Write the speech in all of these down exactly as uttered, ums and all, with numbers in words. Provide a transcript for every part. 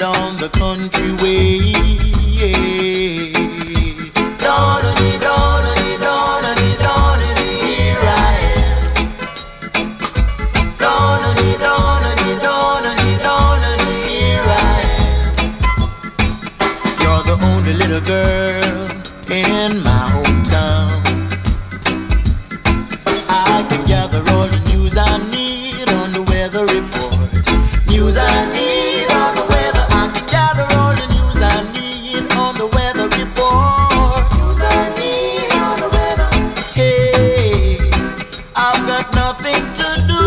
down the country way. Donny, Donny, Donny, Donny, here I am. Donny, Donny, Donny, Donny, here I am. You're the only little girl in my hometown. I can gather all the news I need on the weather report. News I need on the weather. I can gather all the news I need on the weather report. News I need on the weather. Hey, I've got nothing to do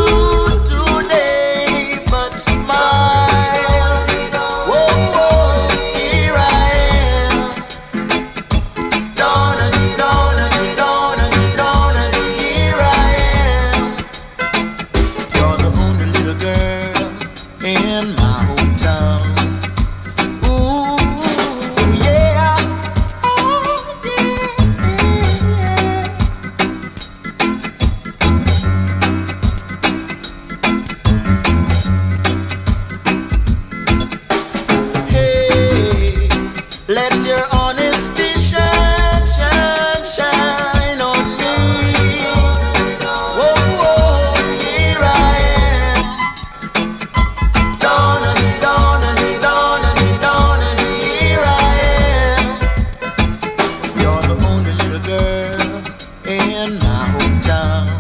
today but smile. Whoa, whoa, here I am. Donny, Donny, Donny, Donny, here I am. You're the only little girl in my hometown. Ooh, yeah. Oh, yeah, yeah. Hey, let your honesty shine, shine, shine on me. Whoa, whoa, here I am. Donny, Donny, Donny, Donny, here I am. You're the only little girl in my hometown.